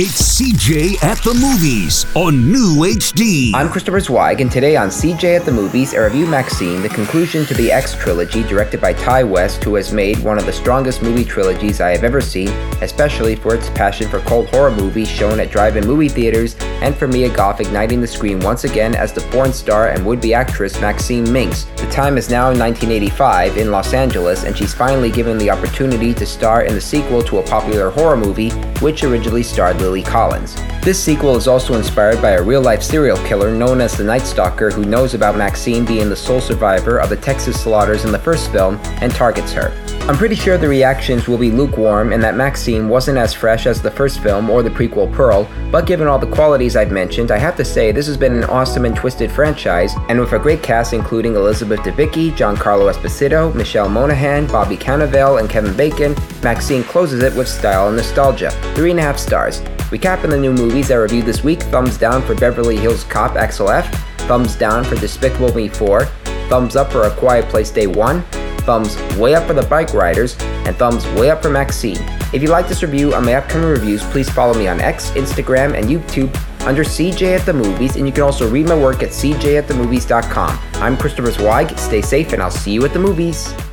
It's CJ at the Movies on New HD. I'm Christopher Zweig, and today on CJ at the Movies, I review Maxine, the conclusion to the X trilogy directed by Ti West, who has made one of the strongest movie trilogies I have ever seen, especially for its passion for cult horror movies shown at drive-in movie theaters, and for Mia Goth igniting the screen once again as the porn star and would-be actress Maxine Minx. The time is now 1985 in Los Angeles, and she's finally given the opportunity to star in the sequel to a popular horror movie, which originally starred Lily Collins. This sequel is also inspired by a real-life serial killer known as the Night Stalker, who knows about Maxine being the sole survivor of the Texas slaughters in the first film and targets her. I'm pretty sure the reactions will be lukewarm and that Maxine wasn't as fresh as the first film or the prequel Pearl, but given all the qualities I've mentioned, I have to say this has been an awesome and twisted franchise, and with a great cast including Elizabeth Debicki, Giancarlo Esposito, Michelle Monaghan, Bobby Cannavale, and Kevin Bacon, Maxine closes it with style and nostalgia. 3.5 stars. Recapping the new movies I reviewed this week: thumbs down for Beverly Hills Cop XLF, thumbs down for Despicable Me 4, thumbs up for A Quiet Place Day 1, thumbs way up for The Bike Riders, and thumbs way up for Maxine. If you like this review and my upcoming reviews, please follow me on X, Instagram, and YouTube under CJ at the Movies, and you can also read my work at cjatthemovies.com. I'm Christopher Zweig, stay safe, and I'll see you at the movies.